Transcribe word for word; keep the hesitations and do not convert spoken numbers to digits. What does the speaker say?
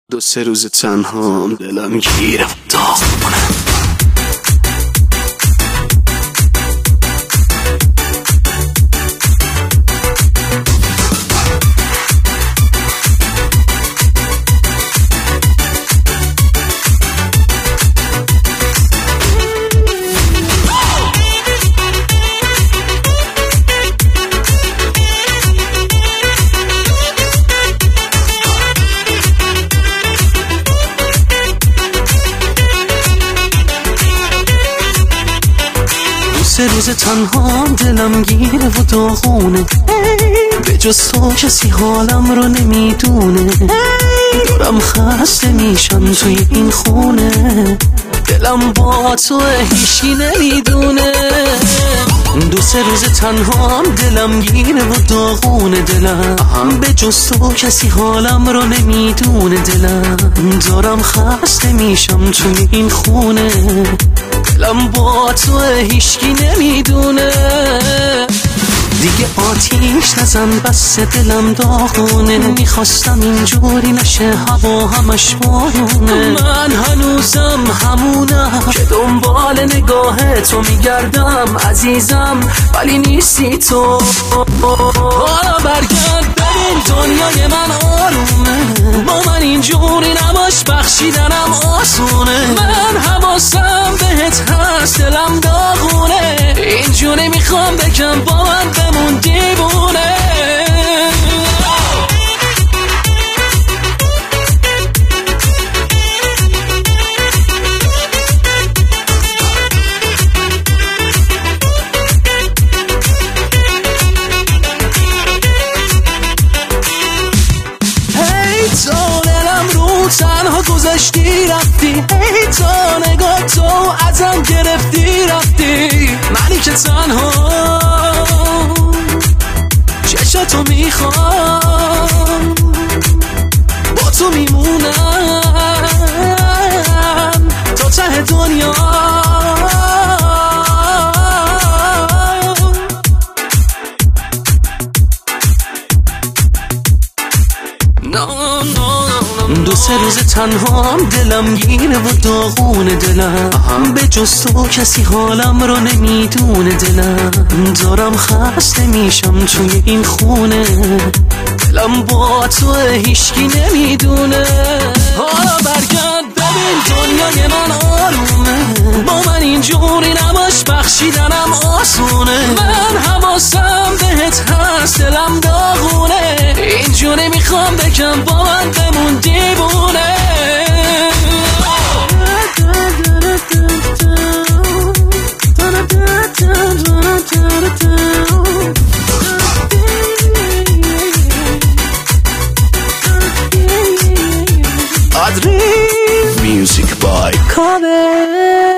دو سه روز تنها هم دلم گیره و داغونه. سه روز تنها دلم گیره و داغونه، به جز تو کسی حالم رو نمیدونه. دارم خسته میشم توی این خونه، دلم با تو هیچی نمیدونه. دو سه روز تنها دلم گیره و داغونه. دلم به جز تو کسی حالم رو نمیدونه. دلم دارم خسته میشم توی این خونه، دلم با تو هیچکی نمیدونه. دیگه آتیش نزن بس دلم داغونه، میخواستم اینجوری نشه هوا همش بارونه. من هنوزم همونم که دنبال نگاه تو میگردم عزیزم، ولی نیستی تو. حالا برگرد ببین دنیای من آرومه، با من اینجوری نباش بخشیدنم آسونه. من حواسم بهت هست دلم داغونه، اینجوری میخوام بگم با من بمون دیوونه. هی تو دلم رو تنها گذاشتی رفتی، هی تو نگاه تو ازم گرفتی رفتی. منی که تنها چشاتو میخوام، با تو میمونم تا ته دنیا. دو سه روز تنها دلم گیره و داغونه. دلم به جز تو کسی حالم رو نمیدونه. دلم دارم خسته میشم توی این خونه، دلم با تو هیچکی نمیدونه. حالا برگرد ببین دنیای من آرومه، با من اینجوری نباش بخشیدنم آسونه. من حواسم بهت هست دلم داغونه، اینجوری میخوام بگم با من بمون دیوونه. Adri Music by Kabe.